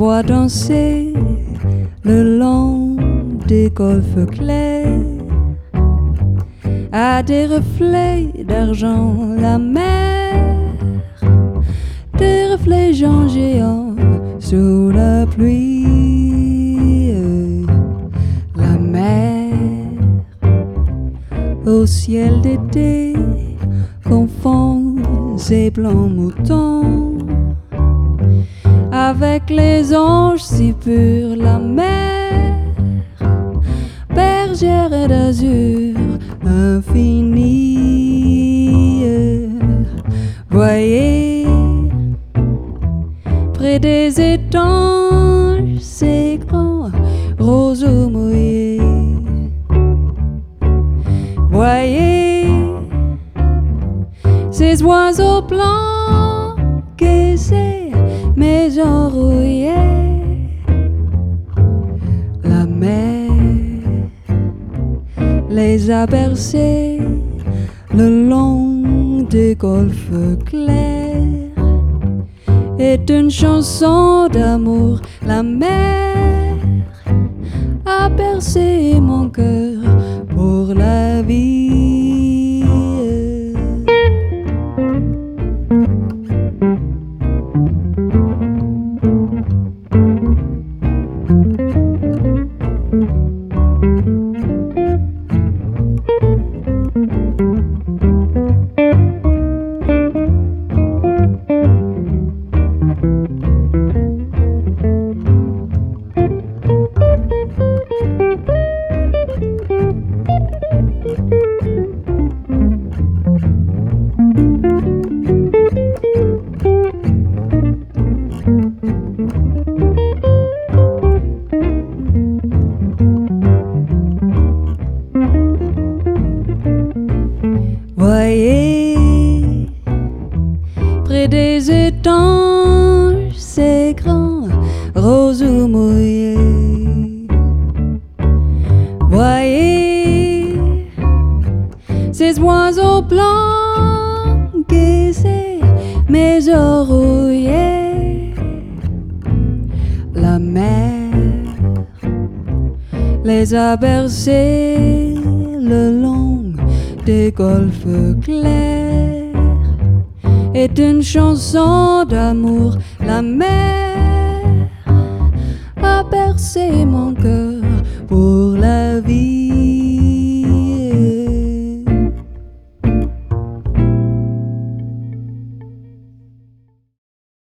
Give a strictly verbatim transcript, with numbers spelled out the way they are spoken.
vois danser le long des golfes clairs, à des reflets d'argent la mer, des reflets géants sous la pluie, la mer au ciel d'été confond ses blancs moutons avec les anges si purs, la mer bergère d'azur infini. Voyez près des étangs ces grands roseaux mouillés. Voyez ces oiseaux blancs que ces maisons rouillées. La mer les a bercés le long des golfes clairs. Est une chanson d'amour. La mer a bercé mon cœur pour la vie. Voyez près des étangs ces grands roseaux mouillés. Voyez ces oiseaux blancs et ces maisons rouillées. La mer les a bercés le long des golfes clairs. Est une chanson d'amour. La mer a bercé mon cœur pour la vie.